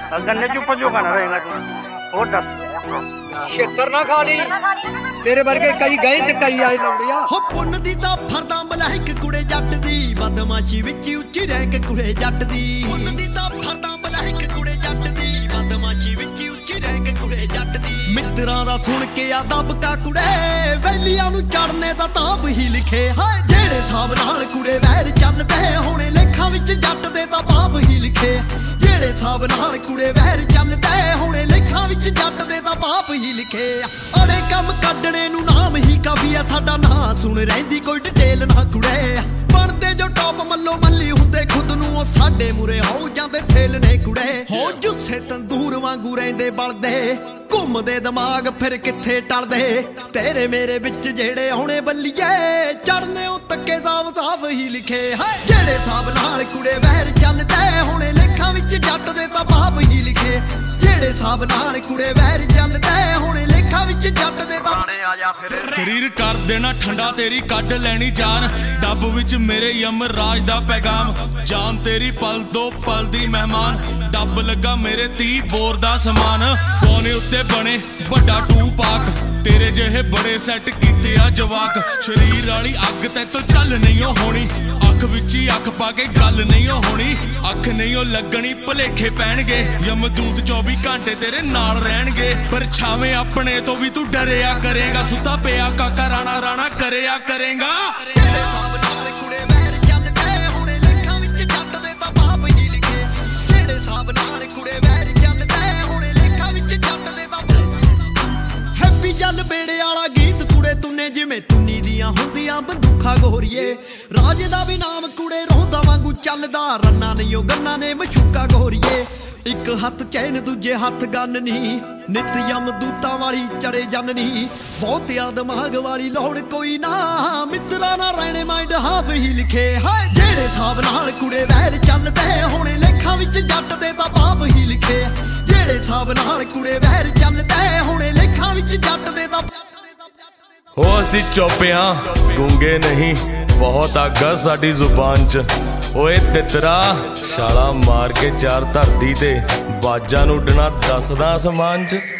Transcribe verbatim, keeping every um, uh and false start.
गन्ने चुप जो खाना रहेगा तू और दस छेतर ना खा ली तेरे वर्गे कई गए ते कई आए लौड़िया हो पुन्न दी तां फरदा मलाइक कुड़े जट दी बदमाशी विच उच्ची रैंक कुड़े जट दी पुन्न दी तां फरदा मलाइक कुड़े जट दी बदमाशी विच उच्ची रैंक कुड़े जट दी मित्रां दा सुन के आ दबका कुड़े वैलियां नूं चढ़ने दा ताब ही लिखे हाय जेड़े हिसाब नाल कुड़े वैर चलदे होणे लेखां विच जट दे तां पाप ही लिखे जेड़े हिसाब नाल कुड़े वैर चलदे होणे लेखां विच जट दे तां पाप ही लिखे अड़े कम कड्डणे नूं नाम ही काफी आ साडा नां सुन रहिंदी कोई डिटेल ना कुड़े बनदे जो टॉप मल्लो मल्ली हुंदे खुद नूं ओ साडे मुरे हो जांदे फेल ने कुड़े हो जुस्से तंदूर वांगू रहिंदे बलदे घुमदे दिमाग फिर किथे टलदे तेरे मेरे विच जेड़े होणे बल्लीए चढ़ने ओ तक्के साफ साफ ही लिखे जेड़े हिसाब नाल कुड़े वैर चलदे होणे लेखां विच जट दे तां पाप ही लिखे जेड़े हिसाब नाल कुड़े वैर चलदे होणे लेखां विच जट दे तां शरीर कर देना ठंडा तेरी कड लैनी जान डब विच मेरे यम राज दा पैगाम जान तेरी पल दो पल दी मेहमान डब लगा मेरे ती बोर दा समान फोने उत्ते बने बड़ा टू पाक तेरे जेहे बड़े सैट कीते आ जवाक शरीर वाली अग ते तो चल नहीं होनी अख विच ही अख पा के गल नहीं होनी अख नहीं लगनी भुलेखे पैणगे यमदूत चौबी घंटे तेरे नाल रहणगे पर छावे अपने तो भी तू डरिया करेगा सुता पिया काका राणा राणा करेया करेगा जल बेड़े वाला गीत कुड़े तुने जिमें तुन्नी दियां हुंदियां बंदूखा गोरीए राजे दा भी नाम कुड़े रोंदा वांगू चलदा रन्ना नहीं ओ गन्ना ने मशूका गोरीए एक हथ चैन दूजे हथ गन नी नित यम दूतां वाली चढ़े जन नी बहुत आ दिमाग वाली लौड़ कोई ना मित्रा ना रहने माइंड हाफ ही लिखे हाय जेड़े हिसाब नाल कुड़े वैर चलदे होणे लेखां विच जट दे तां पाप ही लिखे जेड़े हिसाब नाल कुड़े वैर चलदे होणे लेखां विच जट दे तां हो असी चुप हां गूंगे नहीं बहुत आगा साडी जुबान च ओए तितरा छाला मार के चार धरती ते बाजां नूं उड्डना दसदा आसमान च।